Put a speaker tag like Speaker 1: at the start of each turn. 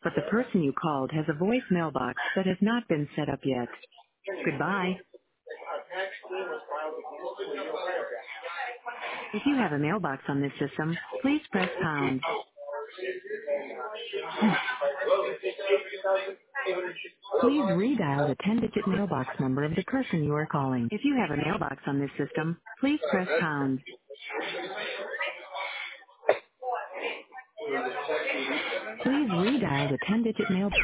Speaker 1: but the person you called has a voice mailbox that has not been set up yet. Goodbye. If you have a mailbox on this system, please press pound. Please redial the 10-digit mailbox number of the person you are calling. If you have a mailbox on this system, please press pound. Please redial the 10-digit mailbox.